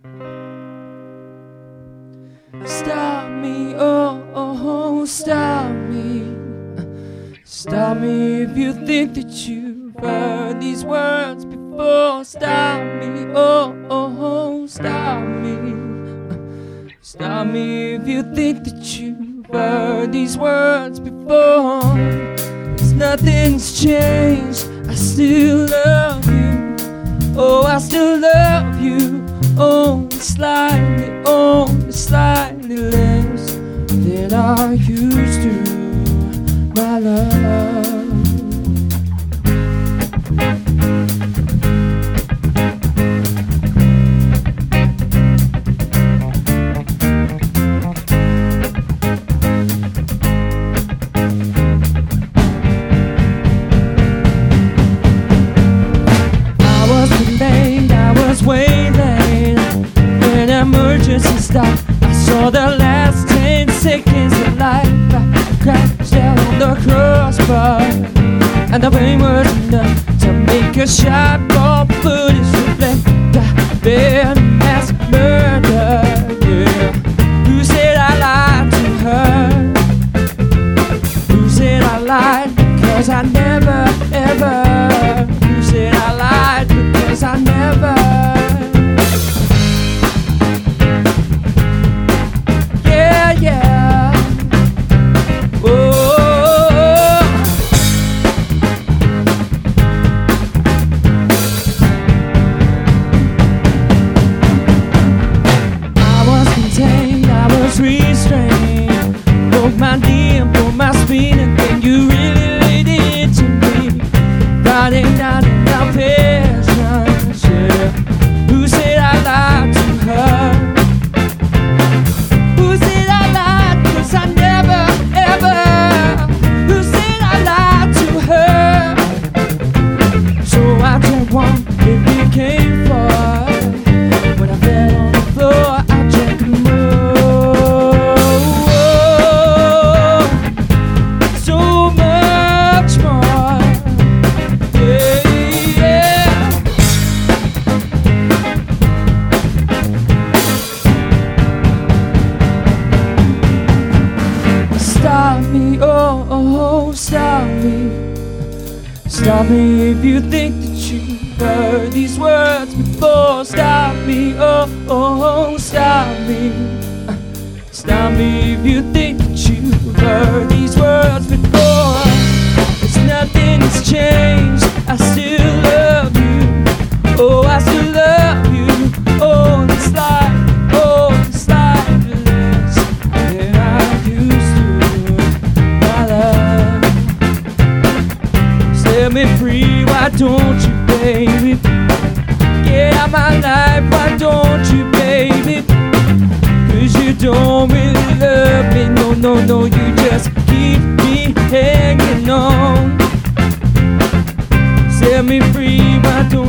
Stop me, oh, stop me. Stop me if you think that you've heard these words before. Stop me, oh, stop me. Stop me if you think that you've heard these words before. 'Cause nothing's changed, I still love you. Oh, I still love you. Only slightly less than I used to, my love. I was late, I was way late. When emergency stopped, I saw the last 10 seconds of life. I crashed down on the crossbar, and the pain was enough to make a shot for footage reflect that been mass murder. Yeah. Who said I lied to her? Who said I lied? 'Cause I never ever. Who said I lied? Because I never. Yeah. Oh. I was contained, I was restrained. Broke my knee and broke my spine, and then you really laid into me. Riding down in our patience, yeah. Who said I lied to her? One, it became four. When I fell on the floor, I drank more. So much more. Yeah. Stop me, oh, stop me. Stop me if you think that you've heard these words before. Stop me, oh, stop me. Stop me if you think that you've heard these words before. 'Cause nothing's changed, I still love you. Oh, I still love you. Oh, it's like less than I used to, my love. Set me free, why don't you, baby? Get out my life, why don't you, baby? 'Cause you don't really love me, no, you just keep me hanging on. Set me free, why don't